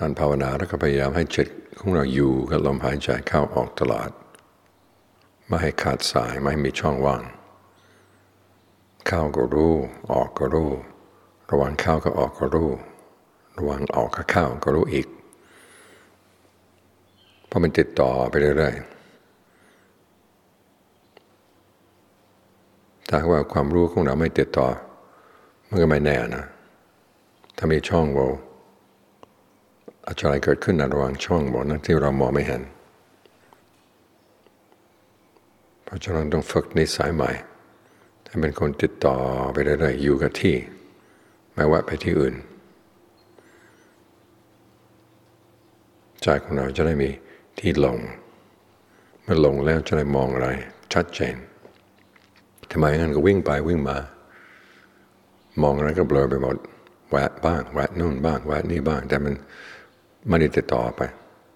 การภาวนาแล้วก็พยายามให้จิตของเราอยู่กับลมหายใจเข้าออกตลอดไม่ให้ขาดสายไม่ให้มีช่องว่างเข้าก็รู้ออกก็รู้ระหว่างเข้าก็ออกก็รู้ระหว่างออกก็เข้าก็รู้อีกเพราะมันติดต่อไปเรื่อยๆถ้าว่าความรู้ของเราไม่ติดต่อมันก็ไม่แน่นะถ้ามีช่องโหว่อะไรเกิดขึ้นในระหว่างช่องโหว่นั้นที่เรามองไม่เห็นเพราะฉะนั้นต้องฝึกนิสัยใหม่ให้เป็นคนติดต่อไปเรื่อยๆอยู่กับที่ไม่ว่าไปที่อื่นใจของเราจะได้มีที่ลงเมื่อลงแล้วจะได้มองอะไรชัดเจนทำไมงั้นก็วิ่งไปวิ่งมามองอะไรก็เบลอไปหมดแวะบ้างแวะนู่นบ้างแวะนี่บ้างแต่มันไม่ได้ติดต่อไป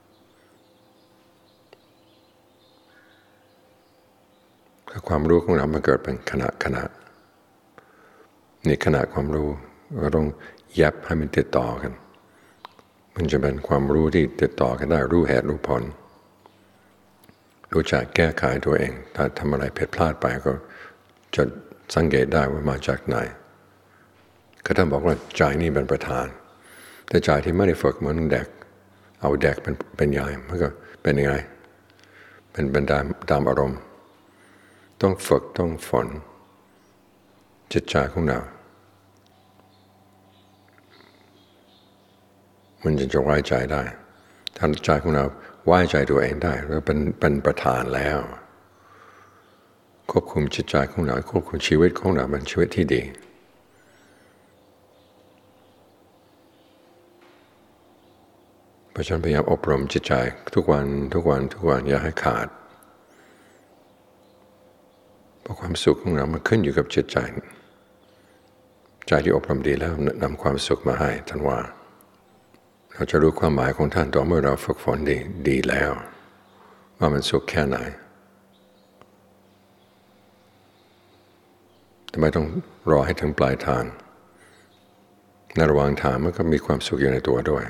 ความรู้ของเรามันเกิดเป็นขณะนี่ขณะความรู้เราต้องยับให้มันติดต่อกันมันจะเป็นความรู้ที่ติดต่อกันได้รู้เหตุรู้ผลรู้จักแก้ไขตัวเองถ้าทำอะไรผิดพลาดไปก็จะสังเกตได้ว่ามาจากไหนก็ท่านบอกว่าใจนี่เป็นประธานแต่ใจที่ไม่ได้ฝึกเหมือนเด็กเอาเด็กเป็นใหญ่มันก็เป็นยังไงเป็นตามอารมณ์ต้องฝึกต้องฝนจิตใจของเรามันจะไว้ใจได้ถ้าใจของเราไว้ใจตัวเองได้ก็เป็นประธานแล้วควบคุมจิตใจของเราควบคุมชีวิตของเราเป็นชีวิตที่ดีเพราะฉะนั้นพยายามอบรมจิตใจทุกวันอย่าให้ขาดเพราะความสุขของเรามันขึ้นอยู่กับจิตใจที่อบรมดีแล้วนำความสุขมาให้ท่านว่าเราจะรู้ความหมายของท่านต่อเมื่อเราฝึกฝนดีแล้วว่ามันสุขแค่ไหนทำไมต้องรอให้ถึงปลายทางในระหว่างทางมันก็มีความสุขอยู่ในตัวด้วย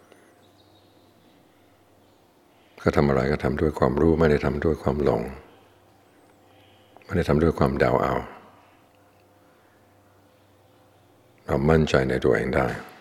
ก็ทำอะไรก็ทำด้วยความรู้ไม่ได้ทำด้วยความหลงไม่ได้ทำด้วยความเดาเอาเรามั่นใจในตัวเองได้